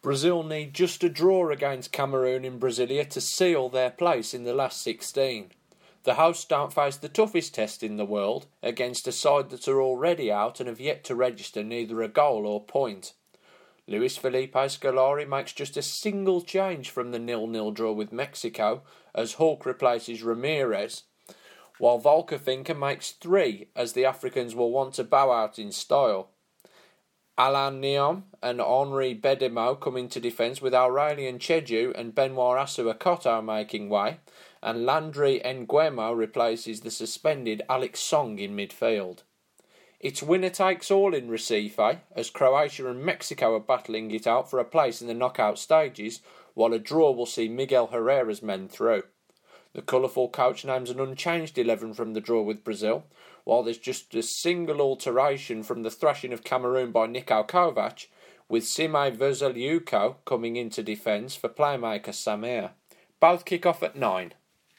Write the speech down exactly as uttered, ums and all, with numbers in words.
Brazil need just a draw against Cameroon in Brasilia to seal their place in the last sixteen. The hosts don't face the toughest test in the world against a side that are already out and have yet to register neither a goal or point. Luis Felipe Scolari makes just a single change from the nil-nil draw with Mexico as Hulk replaces Ramirez, while Volker Finker makes three as the Africans will want to bow out in style. Alain Niom and Henri Bedemo come into defence with Aurelien Cheju and Benoit Asuakoto making way, and Landry Nguemo replaces the suspended Alex Song in midfield. It's winner takes all in Recife, as Croatia and Mexico are battling it out for a place in the knockout stages, while a draw will see Miguel Herrera's men through. The colourful coach names an unchanged eleven from the draw with Brazil, while there's just a single alteration from the thrashing of Cameroon by Niko Kovac, with Sime Verzeliuko coming into defence for playmaker Samir. Both kick off at nine.